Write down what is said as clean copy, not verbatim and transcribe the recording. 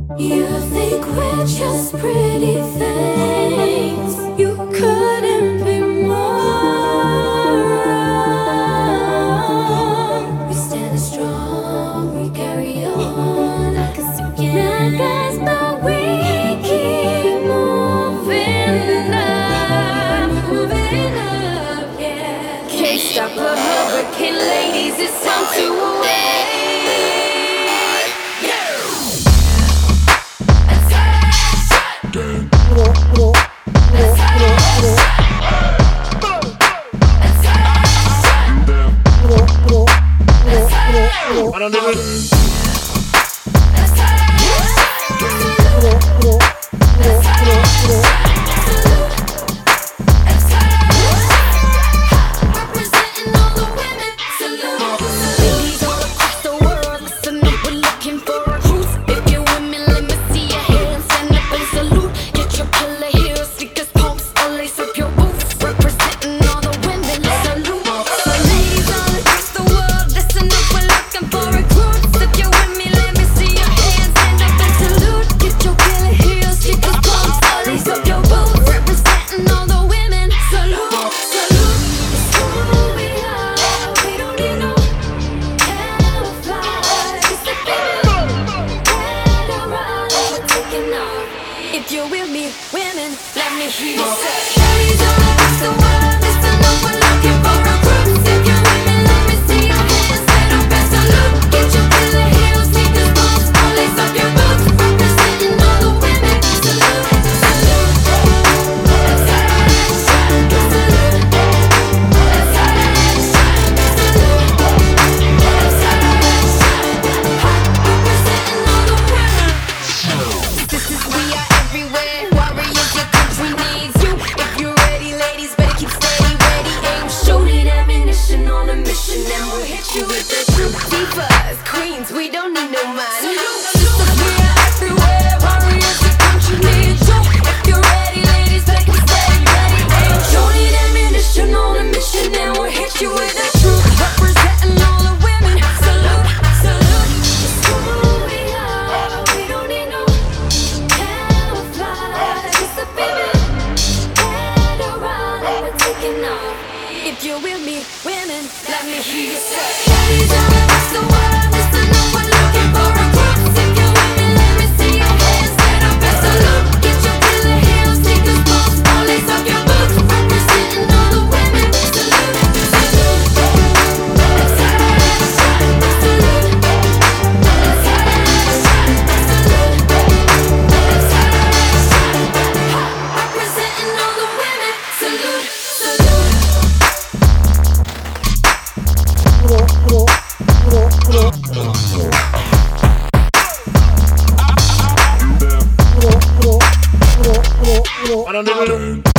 You think we're just pretty things. You couldn't be more wrong. We stand strong, we carry on. I can see your guys, but we keep moving up, yeah. Can't stop a hurricane, ladies, it's time to away. I don't know. If you're with me, women, let me hear you say. Ladies all across the world, listen up, we're looking for recruits. If you're with me, let me see your hands. Stand up and salute. Get your killer heels, sneakers, boots, or lace up your boots. Representing all the women. Salute, salute. Let's shine, shine, salute. Let's shine, shine, salute. Let's shine, shine. Representing all the women. This is we are everywhere. Warriors, your country needs you. If you're ready, ladies, better keep steady, ready, aim, shoot it. Ammunition on a mission, and we'll hit you with the truth. Divas, queens, we don't need no man. Sisters, we are everywhere. Warriors, your country needs you. If you're ready, ladies, better keep steady, ready, aim, shoot it. Ammunition on a mission, and we'll hit you with the truth. Representing all the women. Salute, salute. It's who we are. We don't need no if you're with me, women, let me hear you say. Ladies all across the world, listen up, we're looking for recruits. If you're with me, let me see your hands. Stand up and salute. Get your killer heels, sneakers, boots, or lace up your boots. Representing all the women. Salute, salute. Let's shine, shine, salute. Let's shine, shine, salute. Let's shine, shine. Representing all the women. Salute, salute. I don't know.